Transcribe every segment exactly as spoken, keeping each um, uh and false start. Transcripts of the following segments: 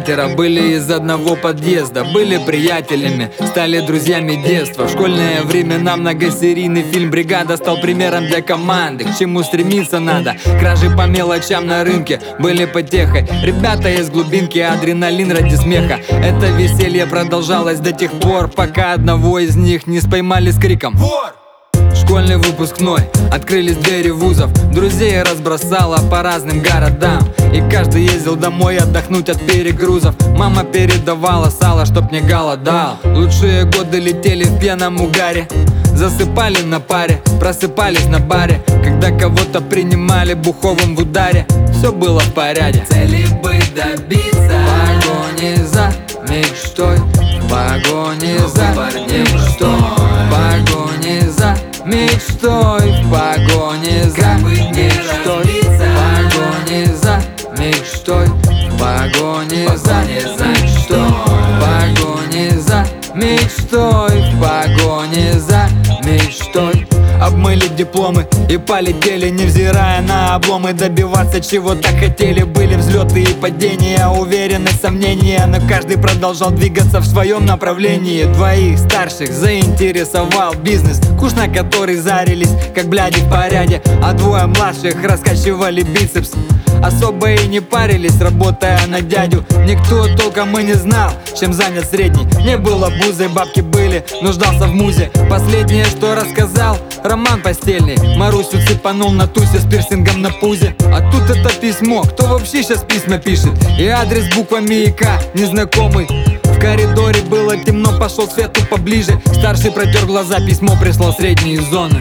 пятеро были из одного подъезда, были приятелями, стали друзьями детства. В школьное время нам многосерийный фильм «Бригада» стал примером для команды. К чему стремиться надо, кражи по мелочам на рынке были потехой. Ребята из глубинки, адреналин ради смеха. Это веселье продолжалось до тех пор, пока одного из них не споймали с криком «Вор!». Школьный выпускной, открылись двери вузов, друзей разбросало по разным городам, и каждый ездил домой отдохнуть от перегрузов. Мама передавала сало, чтоб не голодал. Лучшие годы летели в пьяном угаре, засыпали на паре, просыпались на баре, когда кого-то принимали буховым в ударе. Все было в порядке. Цели бы добиться, в погоне за мечтой, в погоне за мечтой, в погоне за мечтой, в погоне за мечтой, в погоне за мечтой, в погоне за мечтой, в погоне за мечтой, в погоне за мечтой. Обмыли дипломы и полетели, невзирая на обломы. Добиваться чего-то хотели, были взлеты и падения, уверенность, сомнения, но каждый продолжал двигаться в своем направлении. Двоих старших заинтересовал бизнес, куш на который зарились, как бляди в порядке, а двое младших раскачивали бицепс. Особо и не парились, работая на дядю. Никто толком и не знал, чем занят средний. Не было бузы, бабки были, нуждался в музе. Последнее, что рассказал, роман постельный. Марусю цепанул на тусе с пирсингом на пузе. А тут это письмо, кто вообще сейчас письма пишет? И адрес буквами И К незнакомый. В коридоре было темно, пошел свету поближе. Старший протер глаза, письмо пришло средней из зоны.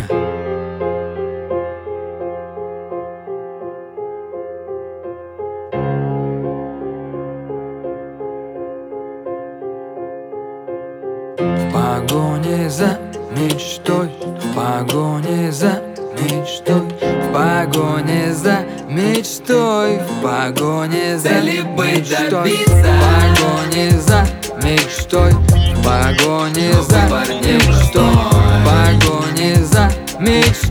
В погоне за мечтой, в погоне за мечтой, в погоне за мечтой, в погоне за мечтой, в погоне за мечтой, в погоне за мечтой, в погоне за мечтой.